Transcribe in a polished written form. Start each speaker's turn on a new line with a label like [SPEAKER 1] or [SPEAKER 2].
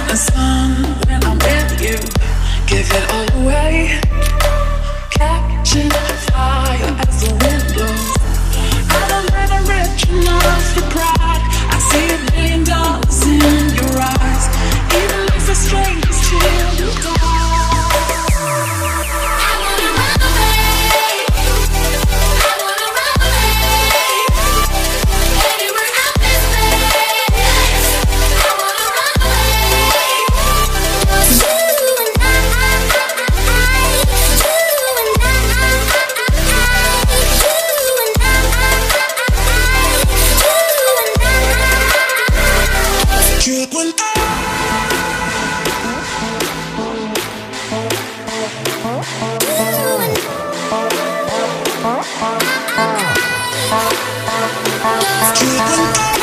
[SPEAKER 1] the sun when I'm with you. Give it all away. Catching fire as the wind blows. I don't let it rich enough for pride. I see $1 billion in your eyes. Even if the strangest till you go.
[SPEAKER 2] Keep